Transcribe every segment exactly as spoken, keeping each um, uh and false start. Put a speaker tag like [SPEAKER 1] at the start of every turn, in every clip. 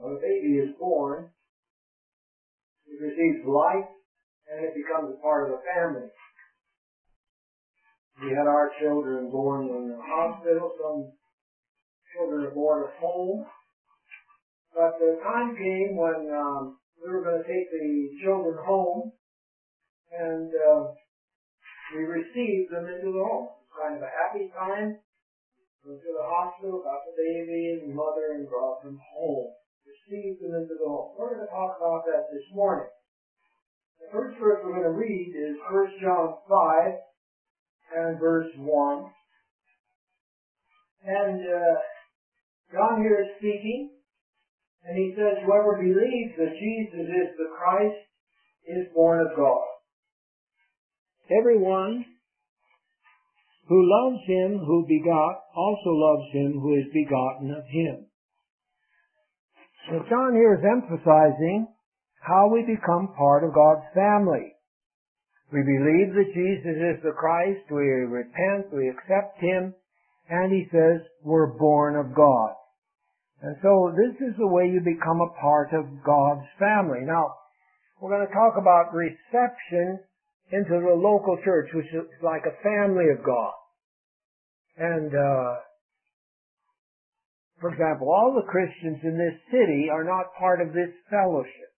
[SPEAKER 1] When a baby is born, it receives life and it becomes a part of the family. We had our children born in the hospital. Some children are born at home. But the time came when um, we were going to take the children home, and uh, we received them into the home. It was kind of a happy time. Went to the hospital, got the baby and mother, and brought them home. Received them into the home. We're going to talk about that this morning. The first verse we're going to read is First John five and verse one. And uh, John here is speaking, and he says, whoever believes that Jesus is the Christ is born of God. Everyone who loves him who begot also loves him who is begotten of him. So John here is emphasizing how we become part of God's family. We believe that Jesus is the Christ, we repent, we accept him, and he says we're born of God. And so this is the way you become a part of God's family. Now, we're going to talk about reception into the local church, which is like a family of God. And, uh, for example, all the Christians in this city are not part of this fellowship.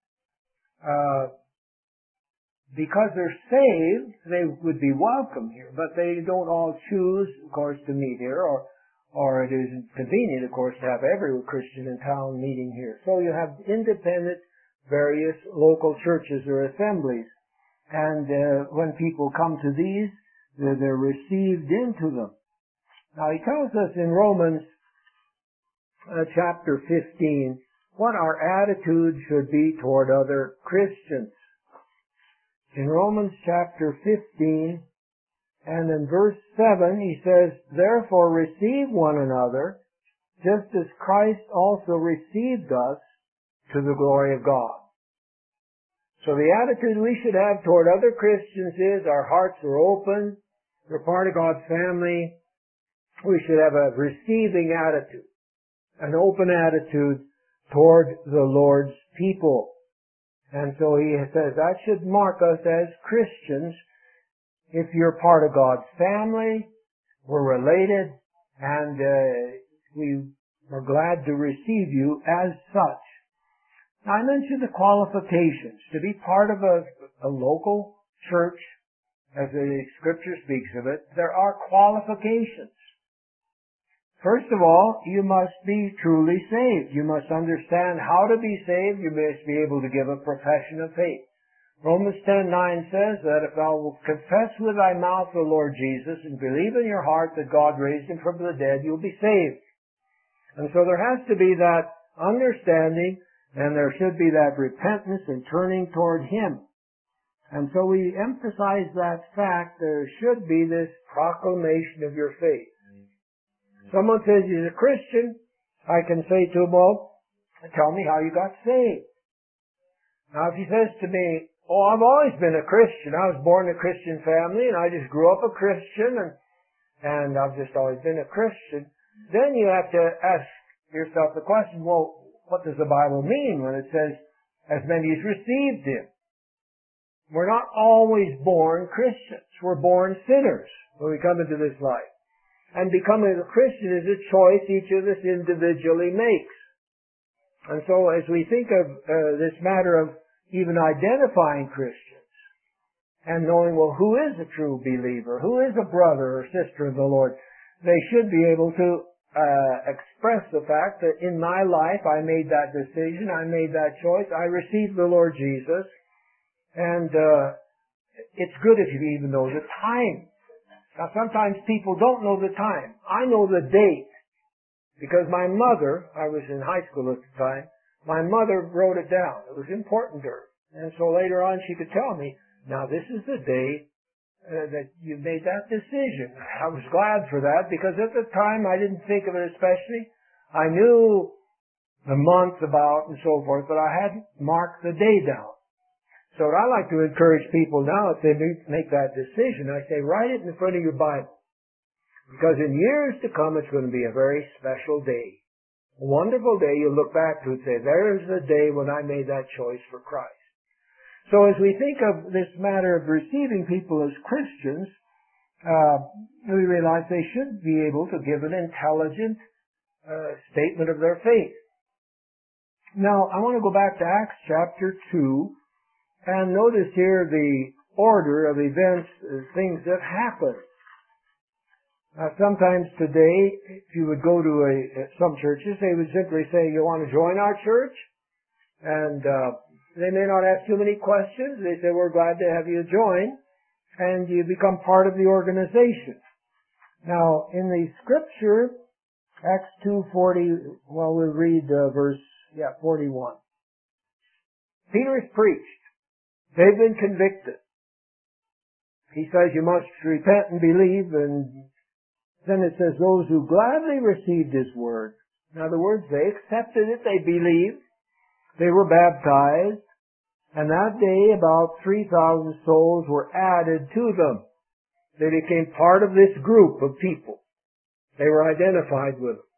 [SPEAKER 1] Uh, because they're saved, they would be welcome here, but they don't all choose, of course, to meet here, or or it isn't convenient, of course, to have every Christian in town meeting here. So you have independent, various local churches or assemblies, and uh, when people come to these, they're, they're received into them. Now, he tells us in Romans uh, chapter fifteen what our attitude should be toward other Christians. In Romans chapter fifteen, and in verse seven, he says, therefore receive one another, just as Christ also received us to the glory of God. So the attitude we should have toward other Christians is our hearts are open, we're part of God's family. We should have a receiving attitude, an open attitude toward the Lord's people. And so he says that should mark us as Christians. If you're part of God's family, we're related, and uh, we are glad to receive you as such. Now, I mentioned the qualifications. To be part of a, a local church, as the Scripture speaks of it, there are qualifications. First of all, you must be truly saved. You must understand how to be saved. You must be able to give a profession of faith. Romans ten nine says that if thou wilt confess with thy mouth the Lord Jesus and believe in your heart that God raised him from the dead, you'll be saved. And so there has to be that understanding, and there should be that repentance and turning toward him. And so we emphasize that fact. There should be this proclamation of your faith. Someone says he's a Christian, I can say to him, well, tell me how you got saved. Now if he says to me, oh, I've always been a Christian. I was born in a Christian family and I just grew up a Christian and, and I've just always been a Christian. Then you have to ask yourself the question, well, what does the Bible mean when it says, as many as received him? We're not always born Christians. We're born sinners when we come into this life. And becoming a Christian is a choice each of us individually makes. And so as we think of uh, this matter of even identifying Christians and knowing, well, who is a true believer? Who is a brother or sister of the Lord? They should be able to uh, express the fact that in my life I made that decision, I made that choice, I received the Lord Jesus, and uh, it's good if you even know the time. Now sometimes people don't know the time. I know the date because my mother, I was in high school at the time, my mother wrote it down. It was important to her. And so later on she could tell me, now this is the day uh, that you made that decision. I was glad for that because at the time I didn't think of it especially. I knew the month about and so forth, but I hadn't marked the day down. So what I like to encourage people now, if they make that decision, I say, write it in front of your Bible. Because in years to come, it's going to be a very special day. A wonderful day you'll look back to and say, there's the day when I made that choice for Christ. So as we think of this matter of receiving people as Christians, uh, we realize they should be able to give an intelligent uh, statement of their faith. Now, I want to go back to Acts chapter two and notice here the order of events, uh, things that happen. Now, sometimes today, if you would go to a, some churches, they would simply say, you want to join our church? And uh, they may not ask too many questions. They say, we're glad to have you join. And you become part of the organization. Now, in the scripture, Acts two forty, well, we'll read uh, verse, yeah, forty-one. Peter has preached. They've been convicted. He says you must repent and believe, and then it says those who gladly received his word. In other words, they accepted it, they believed, they were baptized, and that day about three thousand souls were added to them. They became part of this group of people. They were identified with them.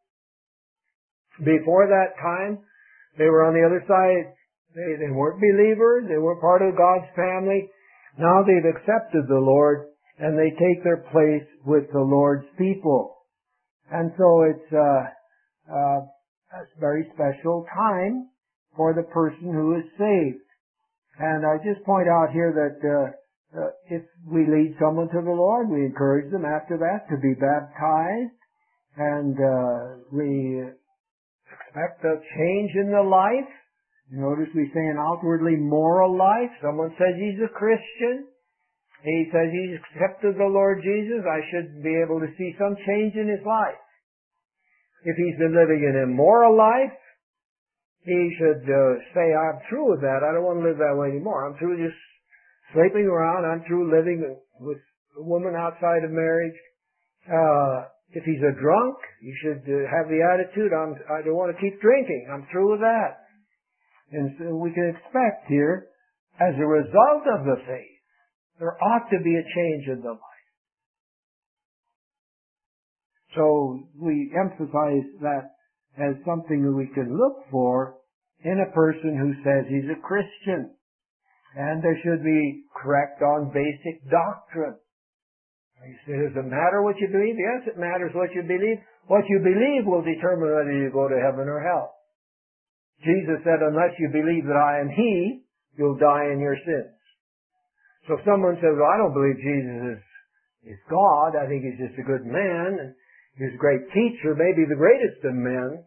[SPEAKER 1] Before that time, they were on the other side. They, they weren't believers. They weren't part of God's family. Now they've accepted the Lord, and they take their place with the Lord's people. And so it's uh, uh, a very special time for the person who is saved. And I just point out here that uh, uh, if we lead someone to the Lord, we encourage them after that to be baptized, and uh, we expect a change in the life. You notice we say an outwardly moral life. Someone says he's a Christian. He says he's accepted the Lord Jesus. I should be able to see some change in his life. If he's been living an immoral life, he should uh, say, I'm through with that. I don't want to live that way anymore. I'm through just sleeping around. I'm through living with a woman outside of marriage. Uh, if he's a drunk, he should uh, have the attitude, I'm, I don't want to keep drinking. I'm through with that. And so we can expect here, as a result of the faith, there ought to be a change in the life. So we emphasize that as something that we can look for in a person who says he's a Christian. And there should be correct on basic doctrine. You say, does it matter what you believe? Yes, it matters what you believe. What you believe will determine whether you go to heaven or hell. Jesus said, unless you believe that I am He, you'll die in your sins. So if someone says, well, I don't believe Jesus is, is God, I think He's just a good man, and He's a great teacher, maybe the greatest of men.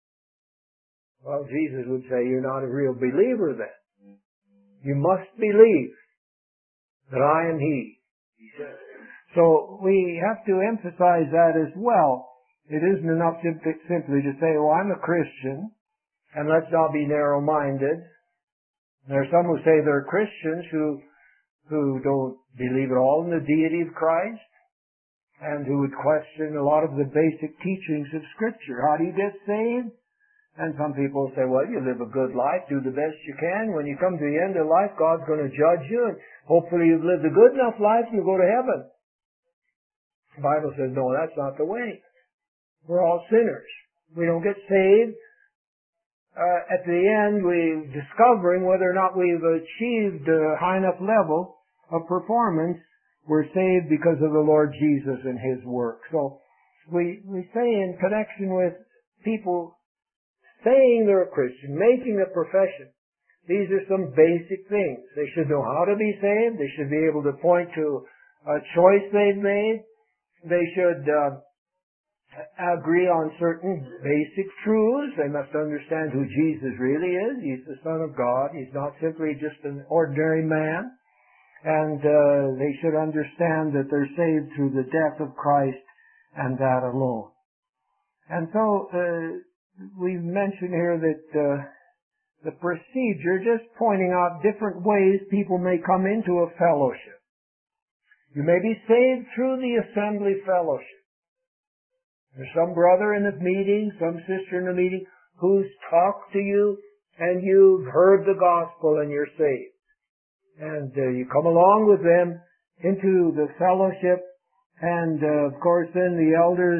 [SPEAKER 1] Well, Jesus would say, you're not a real believer then. You must believe that I am He, He says. So we have to emphasize that as well. It isn't enough simply to say, well, I'm a Christian, and let's not be narrow-minded. There are some who say they're Christians who, who don't believe at all in the deity of Christ, and who would question a lot of the basic teachings of Scripture. How do you get saved? And some people say, well, you live a good life, do the best you can. When you come to the end of life, God's going to judge you, and hopefully you've lived a good enough life and you'll go to heaven. The Bible says, no, that's not the way. We're all sinners. We don't get saved. Uh, at the end, we're discovering whether or not we've achieved a high enough level of performance. We're saved because of the Lord Jesus and His work. So we, we say in connection with people saying they're a Christian, making a profession, these are some basic things. They should know how to be saved. They should be able to point to a choice they've made. They should uh, agree on certain basic truths. They must understand who Jesus really is. He's the Son of God. He's not simply just an ordinary man. And uh, they should understand that they're saved through the death of Christ and that alone. And so uh, we've mentioned here that uh, the procedure, just pointing out different ways people may come into a fellowship. You may be saved through the assembly fellowship. There's some brother in the meeting, some sister in the meeting, who's talked to you, and you've heard the gospel and you're saved. And uh, you come along with them into the fellowship, and uh, of course then the elders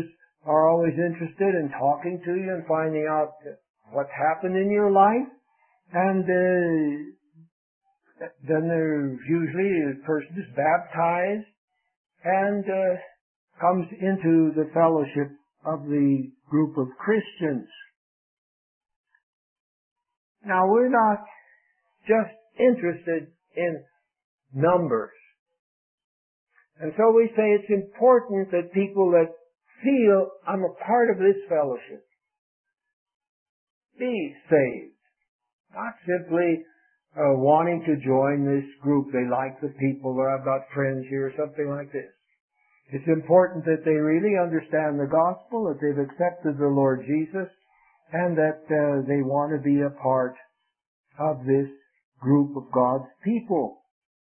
[SPEAKER 1] are always interested in talking to you and finding out what's happened in your life. And uh, then there's usually a person is baptized and uh, comes into the fellowship of the group of Christians. Now, we're not just interested in numbers. And so we say it's important that people that feel I'm a part of this fellowship be saved. Not simply uh, wanting to join this group. They like the people, or I've got friends here, or something like this. It's important that they really understand the gospel, that they've accepted the Lord Jesus, and that uh, they want to be a part of this group of God's people.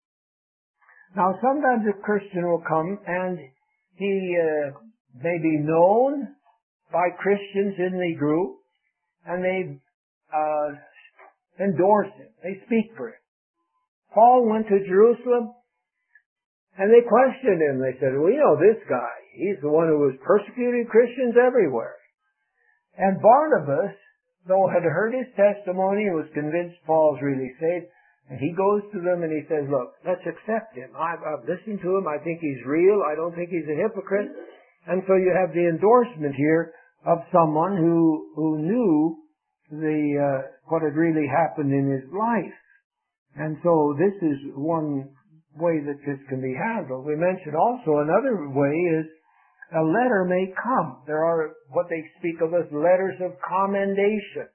[SPEAKER 1] Now, sometimes a Christian will come and he uh, may be known by Christians in the group, and they uh, endorse him. They speak for him. Paul went to Jerusalem, and they questioned him. They said, we know this guy. He's the one who was persecuting Christians everywhere. And Barnabas, though had heard his testimony and was convinced Paul's really saved, and he goes to them and he says, look, let's accept him. I've, I've listened to him. I think he's real. I don't think he's a hypocrite. And so you have the endorsement here of someone who, who knew the, uh, what had really happened in his life. And so this is one way that this can be handled. We mentioned also another way is a letter may come. There are what they speak of as letters of commendation.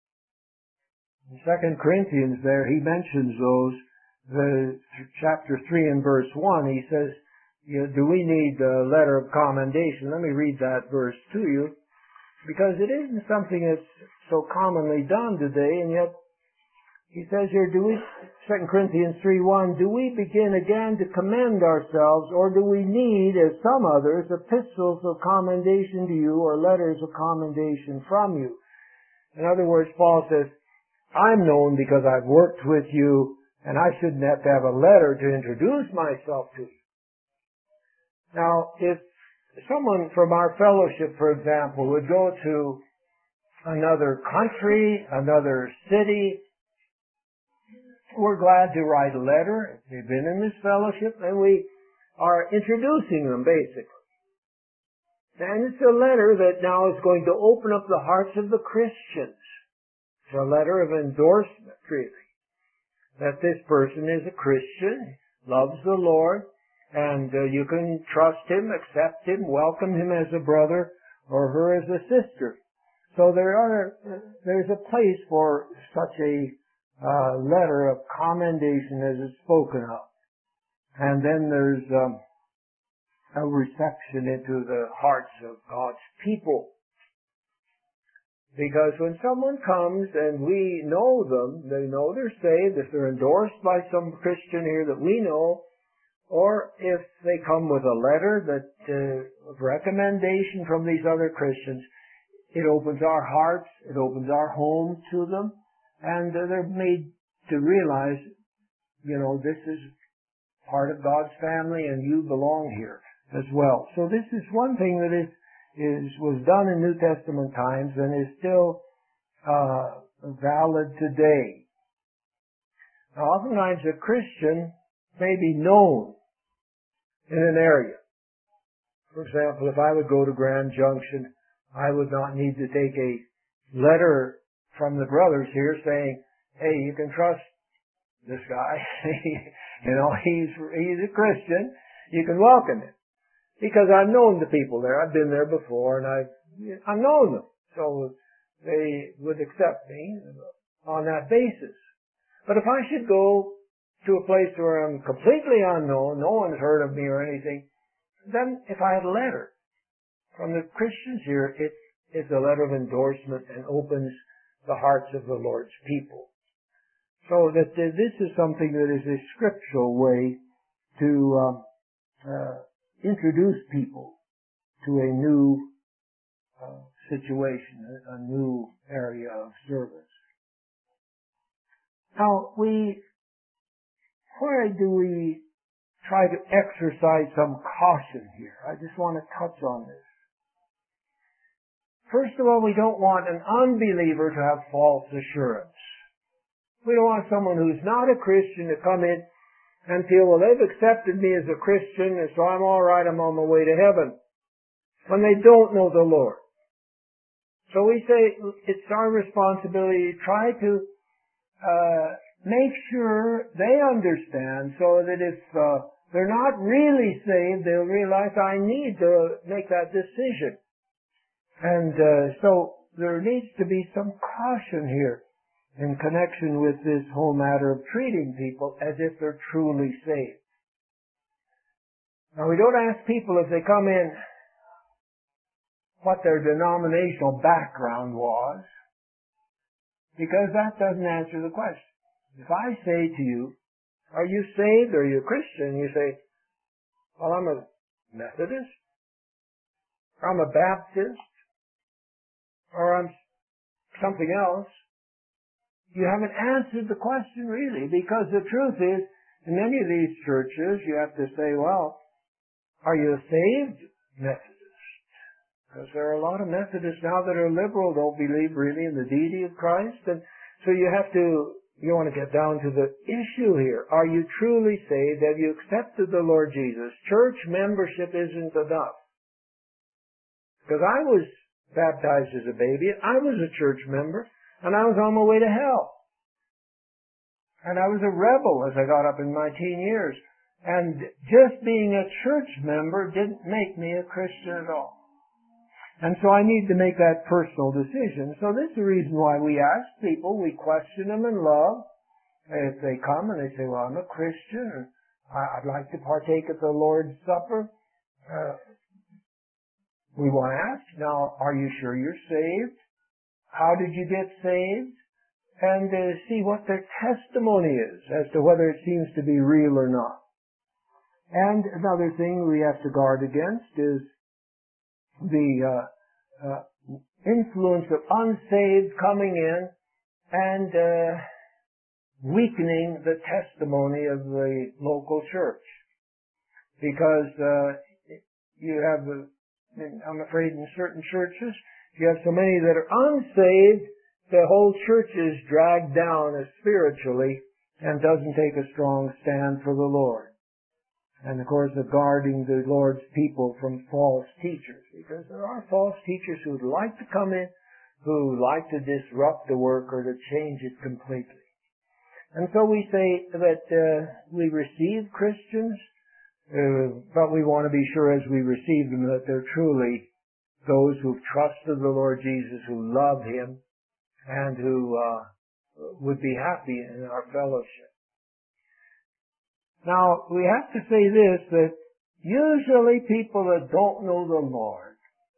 [SPEAKER 1] In Second Corinthians there, he mentions those, the chapter three and verse one, he says, you know, do we need a letter of commendation? Let me read that verse to you, because it isn't something that's so commonly done today, and yet he says here, do we, Second Corinthians three one, do we begin again to commend ourselves, or do we need, as some others, epistles of commendation to you, or letters of commendation from you? In other words, Paul says, I'm known because I've worked with you, and I shouldn't have to have a letter to introduce myself to you. Now, if someone from our fellowship, for example, would go to another country, another city, we're glad to write a letter. They've been in this fellowship, and we are introducing them, basically. And it's a letter that now is going to open up the hearts of the Christians. It's a letter of endorsement, really, that this person is a Christian, loves the Lord, and uh, you can trust him, accept him, welcome him as a brother or her as a sister. So there are uh, there's a place for such a uh, letter of commendation as is spoken of. And then there's um, a reception into the hearts of God's people. Because when someone comes and we know them, they know they're saved, if they're endorsed by some Christian here that we know, or if they come with a letter that uh, of recommendation from these other Christians, it opens our hearts, it opens our home to them, and uh, they're made to realize, you know, this is part of God's family and you belong here as well. So this is one thing that is is was done in New Testament times and is still uh, valid today. Now, oftentimes a Christian may be known in an area. For example, if I would go to Grand Junction, I would not need to take a letter from the brothers here saying, hey, you can trust this guy. You know, he's he's a Christian. You can welcome him. Because I've known the people there. I've been there before, and I've, I've known them. So they would accept me on that basis. But if I should go to a place where I'm completely unknown, no one's heard of me or anything, then if I had a letter from the Christians here, it is a letter of endorsement and opens the hearts of the Lord's people. So that this is something that is a scriptural way to um, uh, introduce people to a new uh, situation, a, a new area of service. Now, we, where do we try to exercise some caution here? I just want to touch on this. First of all, we don't want an unbeliever to have false assurance. We don't want someone who's not a Christian to come in and feel, well, they've accepted me as a Christian, and so I'm all right, I'm on my way to heaven, when they don't know the Lord. So we say it's our responsibility to try to uh, make sure they understand, so that if uh, they're not really saved, they'll realize I need to make that decision. And uh, so there needs to be some caution here in connection with this whole matter of treating people as if they're truly saved. Now, we don't ask people if they come in what their denominational background was, because that doesn't answer the question. If I say to you, are you saved? Are you a Christian? You say, well, I'm a Methodist, or I'm a Baptist, or I'm something else. You haven't answered the question really, because the truth is, in many of these churches, you have to say, well, are you a saved Methodist? Because there are a lot of Methodists now that are liberal, don't believe really in the deity of Christ, and so you have to, you want to get down to the issue here. Are you truly saved? Have you accepted the Lord Jesus? Church membership isn't enough. Because I was baptized as a baby, I was a church member, and I was on my way to hell. And I was a rebel as I got up in my teen years. And just being a church member didn't make me a Christian at all. And so I need to make that personal decision. So this is the reason why we ask people, we question them in love. If they come and they say, well, I'm a Christian, and I'd like to partake of the Lord's Supper, uh, we want to ask, now, are you sure you're saved? How did you get saved? And uh, see what their testimony is as to whether it seems to be real or not. And another thing we have to guard against is the uh, uh, influence of unsaved coming in and uh, weakening the testimony of the local church. Because uh, you have, uh, I'm afraid in certain churches, you have so many that are unsaved, the whole church is dragged down spiritually and doesn't take a strong stand for the Lord. And of course, of guarding the Lord's people from false teachers, because there are false teachers who would like to come in, who like to disrupt the work or to change it completely. And so we say that uh, we receive Christians, uh, but we want to be sure as we receive them that they're truly those who've trusted the Lord Jesus, who love Him, and who uh, would be happy in our fellowship. Now, we have to say this, that usually people that don't know the Lord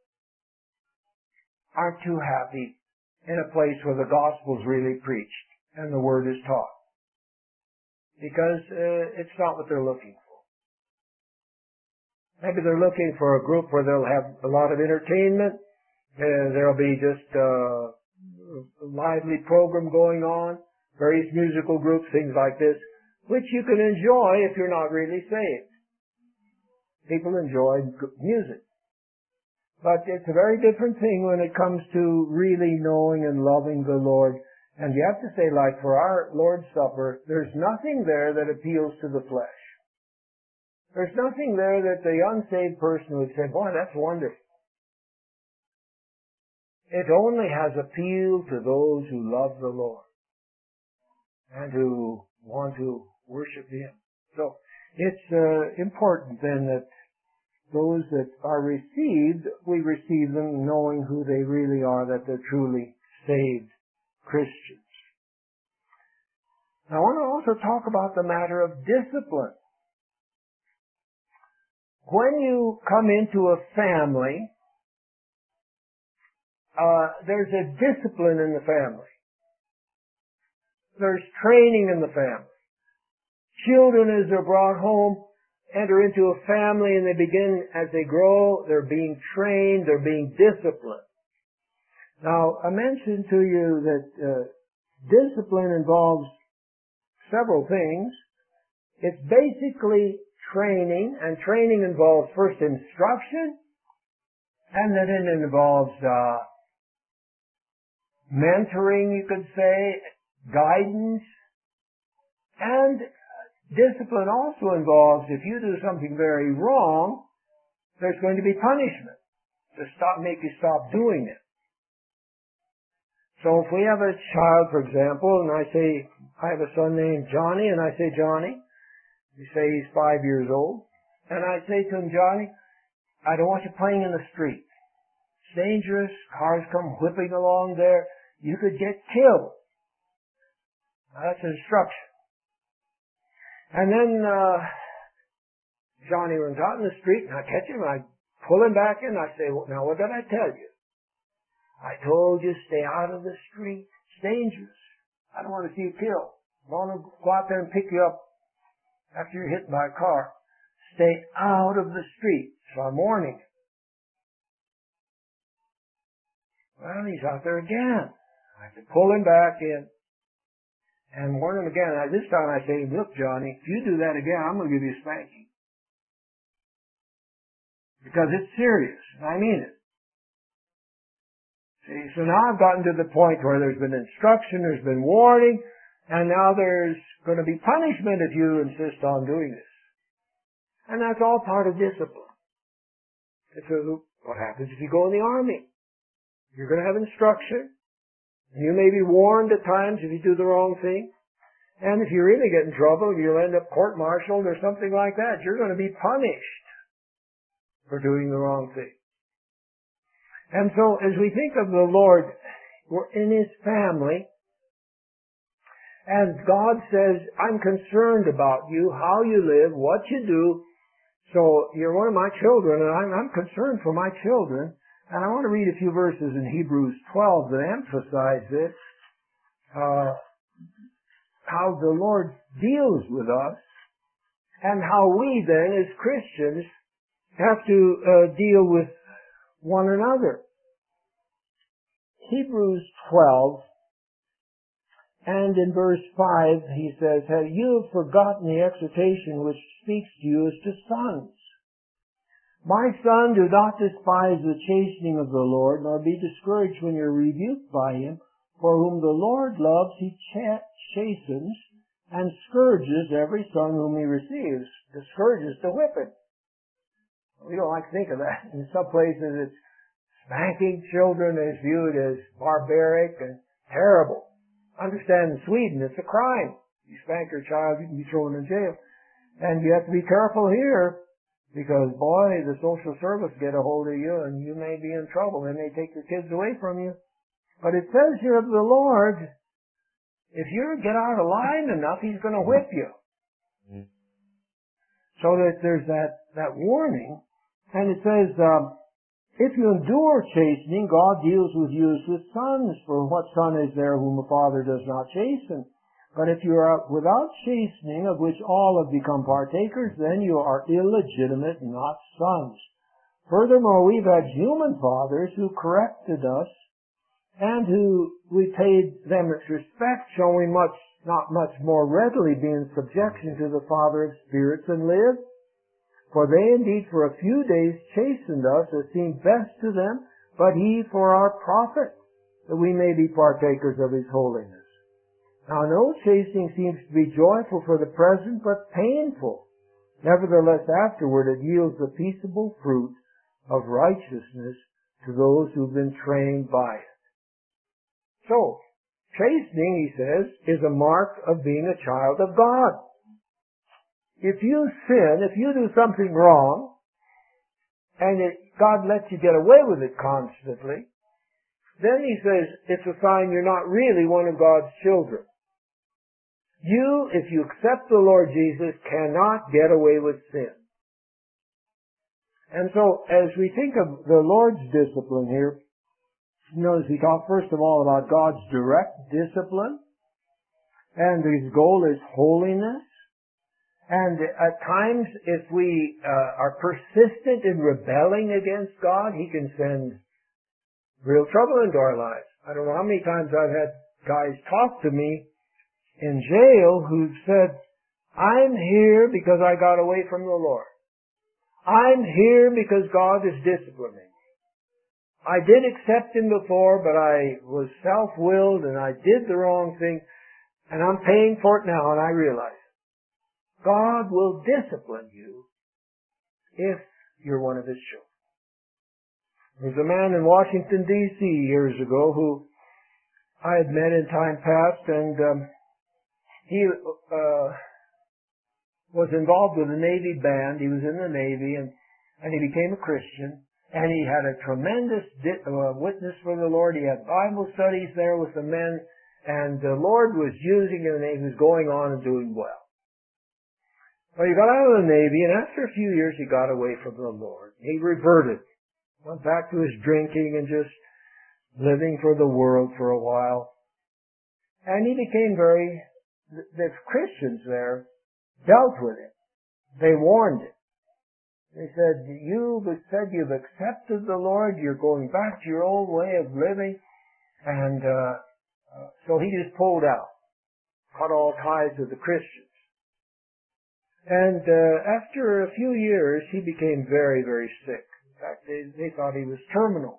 [SPEAKER 1] aren't too happy in a place where the gospel's really preached and the word is taught. Because uh, it's not what they're looking for. Maybe they're looking for a group where they'll have a lot of entertainment, uh, there'll be just uh, a lively program going on, various musical groups, things like this, which you can enjoy if you're not really saved. People enjoy music. But it's a very different thing when it comes to really knowing and loving the Lord. And you have to say, like for our Lord's Supper, there's nothing there that appeals to the flesh. There's nothing there that the unsaved person would say, boy, that's wonderful. It only has appeal to those who love the Lord and who want to worship Him. So it's uh, important then that those that are received, we receive them knowing who they really are, that they're truly saved Christians. Now, I want to also talk about the matter of discipline. When you come into a family, uh, there's a discipline in the family. There's training in the family. Children, as they're brought home, enter into a family and they begin, as they grow, they're being trained, they're being disciplined. Now, I mentioned to you that uh, discipline involves several things. It's basically training, and training involves first instruction, and then it involves uh, mentoring, you could say, guidance, and discipline also involves, if you do something very wrong, there's going to be punishment to stop, make you stop doing it. So if we have a child, for example, and I say, I have a son named Johnny, and I say, Johnny, you say he's five years old, and I say to him, Johnny, I don't want you playing in the street. It's dangerous. Cars come whipping along there. You could get killed. Now, that's instruction. And then uh, Johnny runs out in the street, and I catch him, and I pull him back in, and I say, well, now what did I tell you? I told you stay out of the street. It's dangerous. I don't want to see you killed. I don't want to go out there and pick you up after you're hit by a car. Stay out of the street. So I'm warning him. Well, he's out there again. I have to pull him back in and warn him again. Now, this time I say, look, Johnny, if you do that again, I'm going to give you a spanking. Because it's serious. I mean it. See, so now I've gotten to the point where there's been instruction, there's been warning, and now there's going to be punishment if you insist on doing this. And that's all part of discipline. It's a, what happens if you go in the army? You're going to have instruction. You may be warned at times if you do the wrong thing. And if you really get in trouble, you'll end up court-martialed or something like that. You're going to be punished for doing the wrong thing. And so, as we think of the Lord, we're in His family, and God says, I'm concerned about you, how you live, what you do. So, you're one of my children, and I'm, I'm concerned for my children. And I want to read a few verses in Hebrews twelve that emphasize this, uh, how the Lord deals with us, and how we then, as Christians, have to uh, deal with one another. Hebrews twelve, and in verse five, he says, have you have forgotten the exhortation which speaks to you as to sons? My son, do not despise the chastening of the Lord, nor be discouraged when you're rebuked by him, for whom the Lord loves, he ch- chastens and scourges every son whom he receives. The scourge is the whipping. We don't like to think of that. In some places, it's spanking children is viewed as barbaric and terrible. Understand, in Sweden, it's a crime. You spank your child, you can be thrown in jail. And you have to be careful here, because, boy, the social service get a hold of you, and you may be in trouble. They may take your kids away from you. But it says here of the Lord, if you get out of line enough, He's going to whip you. Mm-hmm. So that there's that, that warning. And it says, um, if you endure chastening, God deals with you as with sons. For what son is there whom a father does not chasten? But if you are without chastening, of which all have become partakers, then you are illegitimate, not sons. Furthermore, we've had human fathers who corrected us, and who we paid them respect, showing much, not much more readily be in subjection to the Father of spirits and live. For they indeed for a few days chastened us as seemed best to them, but He for our profit, that we may be partakers of His holiness. Now no chastening seems to be joyful for the present, but painful. Nevertheless afterward it yields the peaceable fruit of righteousness to those who've been trained by it. So, chastening, he says, is a mark of being a child of God. If you sin, if you do something wrong, and it, God lets you get away with it constantly, then he says it's a sign you're not really one of God's children. You, if you accept the Lord Jesus, cannot get away with sin. And so, as we think of the Lord's discipline here, notice we talk first of all about God's direct discipline, and His goal is holiness. And at times, if we uh, are persistent in rebelling against God, He can send real trouble into our lives. I don't know how many times I've had guys talk to me in jail who've said, I'm here because I got away from the Lord. I'm here because God is disciplining me. I did accept Him before, but I was self-willed and I did the wrong thing, and I'm paying for it now, and I realize God will discipline you if you're one of His children. There's a man in Washington, D C years ago who I had met in time past, and um, he uh, was involved with a Navy band. He was in the Navy, and, and he became a Christian, and he had a tremendous di- uh, witness for the Lord. He had Bible studies there with the men, and the Lord was using him, and he was going on and doing well. Well, he got out of the Navy, and after a few years, he got away from the Lord. He reverted. Went back to his drinking and just living for the world for a while. And he became very, the, the Christians there dealt with it. They warned him. They said, you said you've accepted the Lord, you're going back to your old way of living. And uh, uh, so he just pulled out, cut all ties with the Christians. And uh, after a few years, he became very, very sick. In fact, they, they thought he was terminal.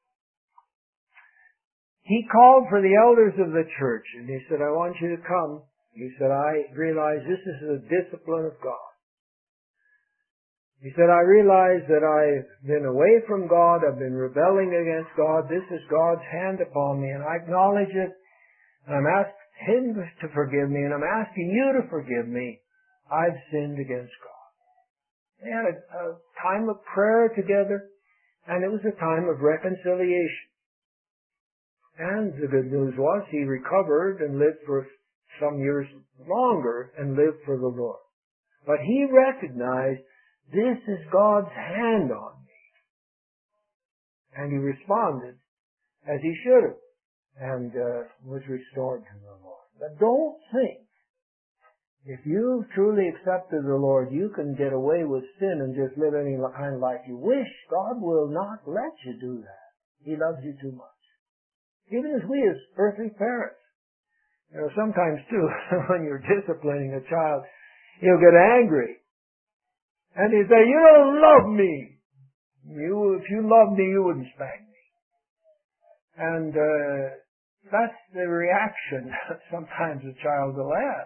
[SPEAKER 1] He called for the elders of the church, and he said, I want you to come. He said, I realize this is the discipline of God. He said, I realize that I've been away from God, I've been rebelling against God, this is God's hand upon me, and I acknowledge it, and I'm asking Him to forgive me, and I'm asking you to forgive me. I've sinned against God. They had a, a time of prayer together, and it was a time of reconciliation. And the good news was he recovered and lived for some years longer and lived for the Lord. But he recognized, this is God's hand on me. And he responded as he should have, and uh, was restored to the Lord. But don't think, if you've truly accepted the Lord, you can get away with sin and just live any kind of life you wish. God will not let you do that. He loves you too much. Even as we as earthly parents. You know, sometimes too, when you're disciplining a child, he'll get angry. And he'll say, you don't love me. You, if you loved me, you wouldn't spank me. And uh, that's the reaction sometimes a child will have.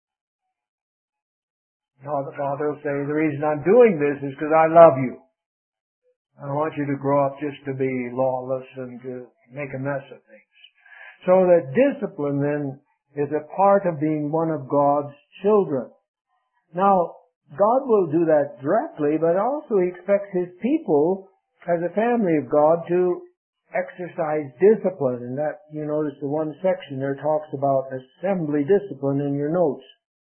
[SPEAKER 1] No, the father will say, the reason I'm doing this is because I love you. I don't want you to grow up just to be lawless and to make a mess of things. So that discipline then is a part of being one of God's children. Now, God will do that directly, but also He expects His people, as a family of God, to exercise discipline. And that, you notice the one section there talks about assembly discipline in your notes.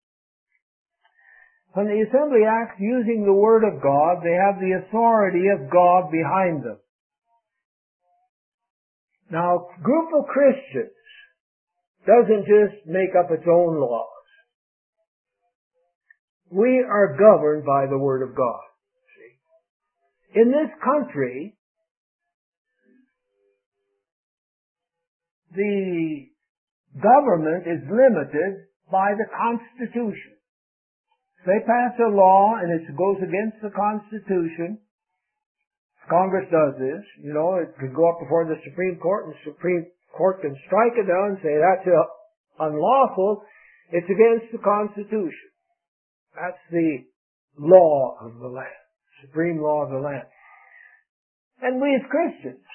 [SPEAKER 1] When the assembly acts using the Word of God, they have the authority of God behind them. Now, a group of Christians doesn't just make up its own laws. We are governed by the Word of God. See? In this country, the government is limited by the Constitution. They pass a law and it goes against the Constitution. Congress does this. You know, it could go up before the Supreme Court, and the Supreme Court can strike it down and say that's unlawful. It's against the Constitution. That's the law of the land, supreme law of the land. And we as Christians,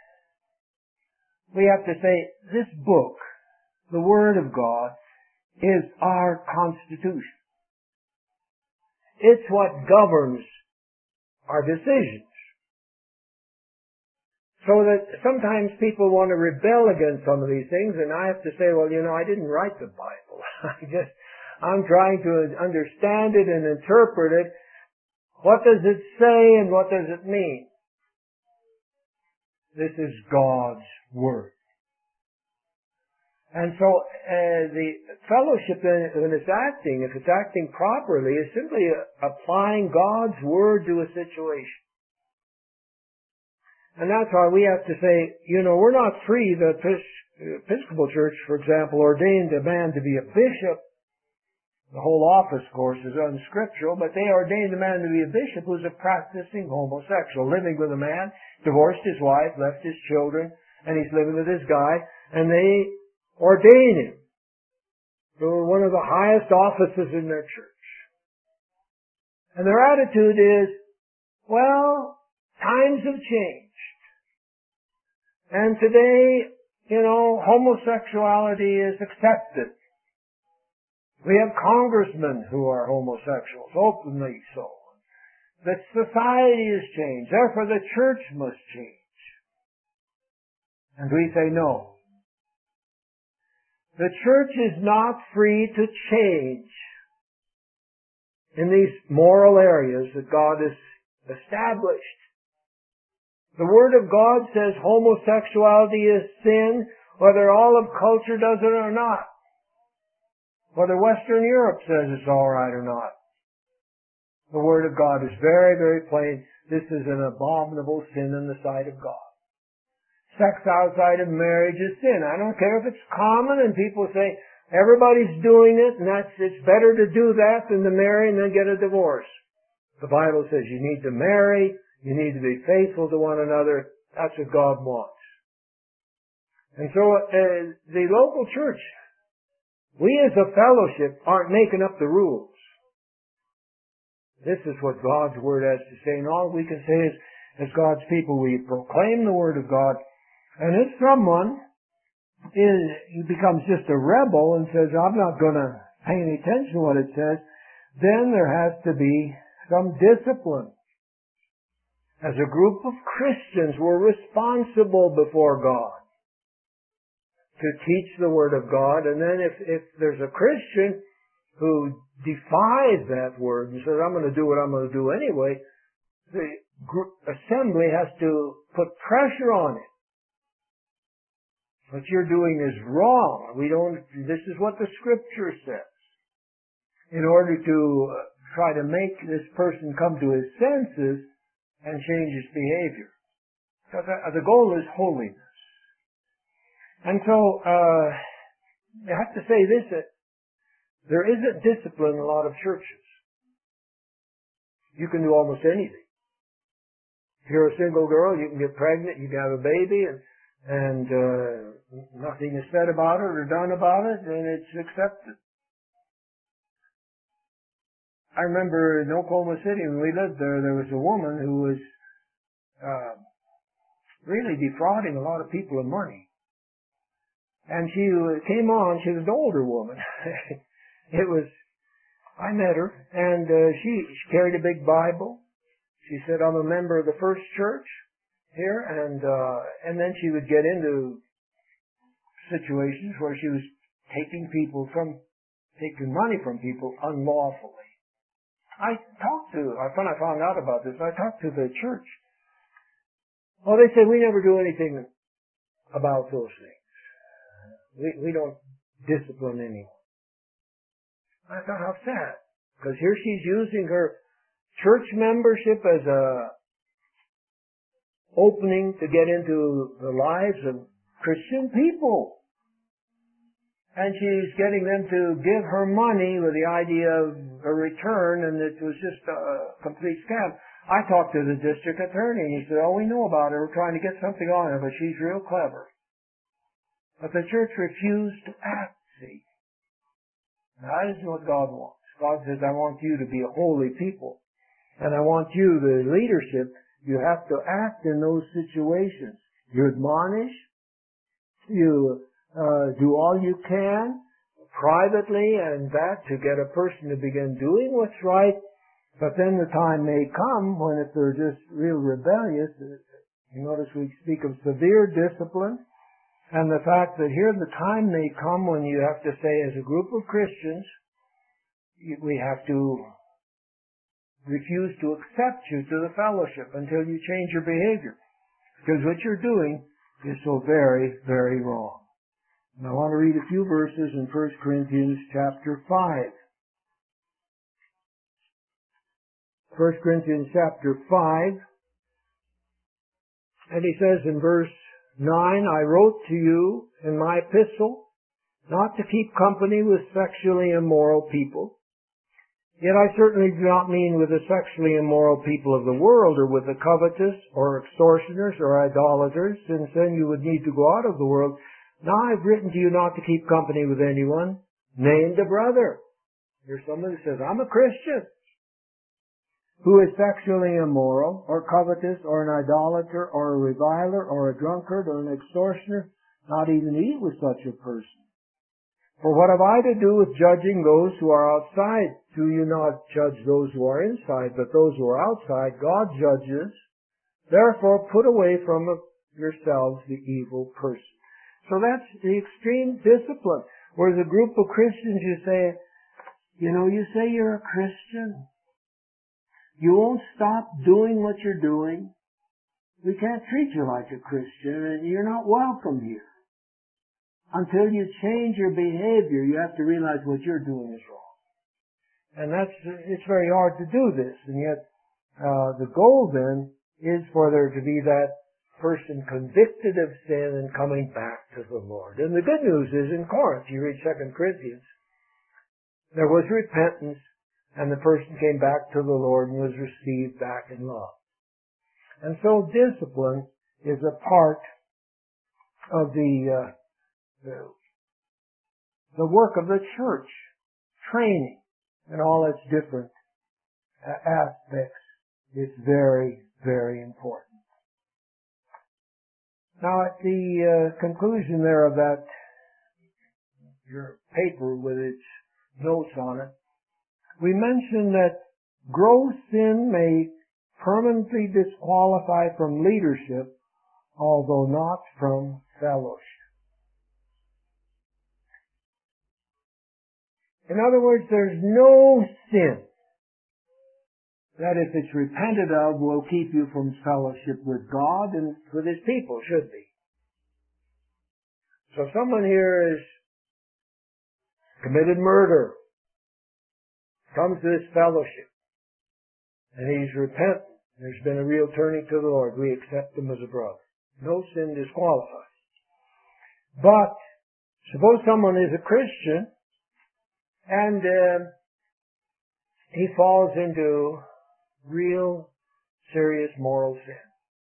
[SPEAKER 1] we have to say, this book, the Word of God, is our Constitution. It's what governs our decisions. So that sometimes people want to rebel against some of these things, and I have to say, well, you know, I didn't write the Bible. I just, I'm trying to understand it and interpret it. What does it say and what does it mean? This is God's Word. And so uh, the fellowship, when it's acting, if it's acting properly, is simply applying God's Word to a situation. And that's why we have to say, you know, we're not free. The Episcopal Church, for example, ordained a man to be a bishop. The whole office, of course, is unscriptural, but they ordained a man to be a bishop who's a practicing homosexual, living with a man, divorced his wife, left his children, and he's living with this guy, and they ordain him to one of the highest offices in their church. And their attitude is, well, times have changed. And today, you know, homosexuality is accepted. We have congressmen who are homosexuals, openly so. The society has changed, therefore the church must change. And we say no. The church is not free to change in these moral areas that God has established. The Word of God says homosexuality is sin, whether all of culture does it or not. Whether Western Europe says it's all right or not. The Word of God is very, very plain. This is an abominable sin in the sight of God. Sex outside of marriage is sin. I don't care if it's common and people say everybody's doing it and that's, it's better to do that than to marry and then get a divorce. The Bible says you need to marry, you need to be faithful to one another. That's what God wants. And so uh, the local church, we as a fellowship aren't making up the rules. This is what God's Word has to say. And all we can say is, as God's people, we proclaim the Word of God. And if someone is, he becomes just a rebel and says, I'm not going to pay any attention to what it says, then there has to be some discipline. As a group of Christians, we're responsible before God to teach the Word of God. And then if, if there's a Christian who defies that Word and says, I'm going to do what I'm going to do anyway, the group, assembly has to put pressure on it. What you're doing is wrong. We don't, this is what the Scripture says. In order to try to make this person come to his senses and change his behavior. So the, the goal is holiness. And so, uh, I have to say this, that there isn't discipline in a lot of churches. You can do almost anything. If you're a single girl, you can get pregnant, you can have a baby, and, and uh, nothing is said about it or done about it, and it's accepted. I remember in Oklahoma City, when we lived there, there was a woman who was uh, really defrauding a lot of people of money. And she came on, she was an older woman. It was, I met her, and uh, she, she carried a big Bible. She said, I'm a member of the First Church here, and uh, and then she would get into situations where she was taking people from, taking money from people unlawfully. I talked to, when I found out about this, I talked to the church. Well, they say, we never do anything about those things. We, we don't discipline anyone. I thought, how sad. Because here she's using her church membership as a opening to get into the lives of Christian people. And she's getting them to give her money with the idea of a return, and it was just a complete scam. I talked to the district attorney, and he said, oh, we know about her. We're trying to get something on her, but she's real clever. But the church refused to act, see. That is what God wants. God says, I want you to be a holy people. And I want you, the leadership, you have to act in those situations. You admonish. You uh, do all you can privately and that to get a person to begin doing what's right. But then the time may come when if they're just real rebellious, you notice we speak of severe discipline. And the fact that here the time may come when you have to say, as a group of Christians, we have to refuse to accept you to the fellowship until you change your behavior. Because what you're doing is so very, very wrong. And I want to read a few verses in First Corinthians chapter five. First Corinthians chapter five. And he says in verse nine, I wrote to you in my epistle not to keep company with sexually immoral people, Yet I certainly do not mean with the sexually immoral people of the world, or with the covetous, or extortioners, or idolaters, since then you would need to go out of the world. Now I've written to you not to keep company with anyone named a brother. Here's someone who says, I'm a Christian, who is sexually immoral, or covetous, or an idolater, or a reviler, or a drunkard, or an extortioner. Not even eat with such a person. For what have I to do with judging those who are outside? Do you not judge those who are inside, but those who are outside God judges? Therefore put away from yourselves the evil person. So that's the extreme discipline. Whereas a group of Christians, you say, you know, you say you're a Christian. You won't stop doing what you're doing. We can't treat you like a Christian, and you're not welcome here. Until you change your behavior, you have to realize what you're doing is wrong. And that's, it's very hard to do this. And yet, uh, the goal then is for there to be that person convicted of sin and coming back to the Lord. And the good news is in Corinth, you read Second Corinthians, there was repentance and the person came back to the Lord and was received back in love. And so discipline is a part of the, uh, The, the work of the church, training, and all its different uh, aspects is very, very important. Now, at the uh, conclusion there of that, your paper with its notes on it, we mentioned that gross sin may permanently disqualify from leadership, although not from fellowship. In other words, there's no sin that if it's repented of will keep you from fellowship with God and with His people, should be. So if someone here has committed murder, comes to this fellowship, and he's repentant, there's been a real turning to the Lord, we accept him as a brother. No sin disqualifies. But suppose someone is a Christian, and uh, he falls into real serious moral sin.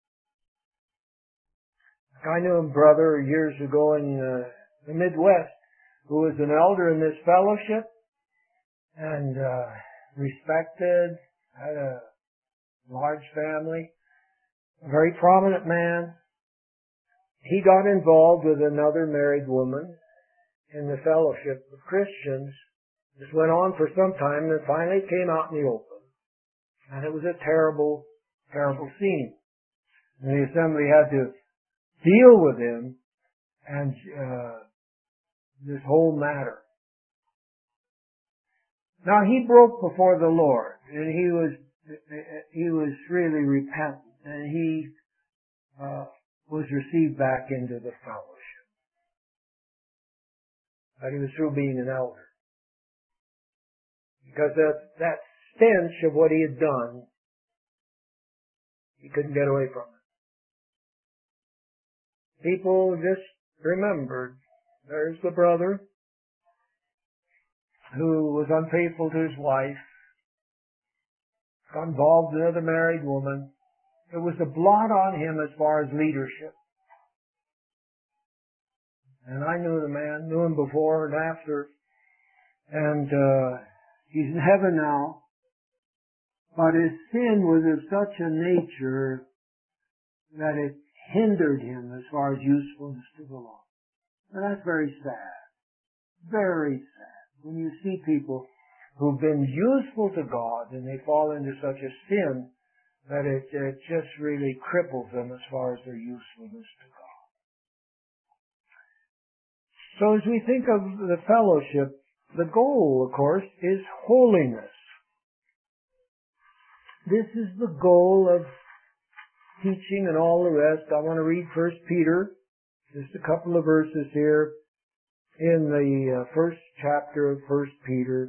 [SPEAKER 1] I knew a brother years ago in uh, the Midwest who was an elder in this fellowship and uh, respected, had a large family, a very prominent man. He got involved with another married woman in the fellowship of Christians. This went on for some time and finally came out in the open. And it was a terrible, terrible scene. And the assembly had to deal with him and uh, this whole matter. Now he broke before the Lord, and he was he was really repentant, and he uh, was received back into the fellowship. But he was through being an elder, because that that stench of what he had done, he couldn't get away from it. People just remembered, there's the brother who was unfaithful to his wife, got involved with another married woman. It was a blot on him as far as leadership. And I knew the man, knew him before and after, and uh, he's in heaven now. But his sin was of such a nature that it hindered him as far as usefulness to the Lord. And that's very sad. Very sad. When you see people who've been useful to God and they fall into such a sin that it, it just really cripples them as far as their usefulness to God. So as we think of the fellowship, the goal, of course, is holiness. This is the goal of teaching and all the rest. I want to read First Peter, just a couple of verses here in the uh, first chapter of First Peter.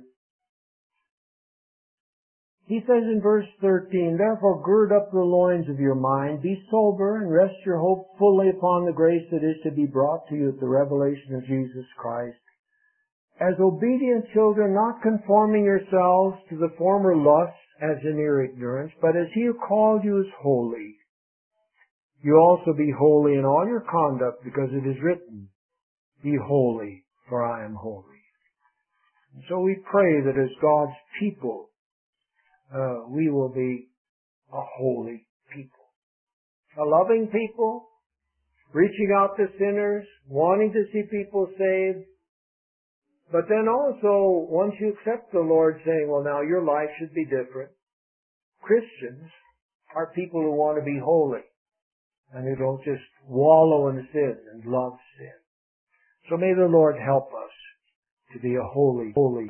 [SPEAKER 1] He says in verse thirteen, "Therefore gird up the loins of your mind, be sober, and rest your hope fully upon the grace that is to be brought to you at the revelation of Jesus Christ. as obedient children, not conforming yourselves to the former lusts as in your ignorance, but as He who called you is holy, you also be holy in all your conduct, because it is written, be holy, for I am holy. And so we pray that as God's people, uh, we will be a holy people. A loving people, reaching out to sinners, wanting to see people saved, but then also, once you accept the Lord, saying, well, now your life should be different. Christians are people who want to be holy, and who don't just wallow in sin and love sin. So may the Lord help us to be a holy, holy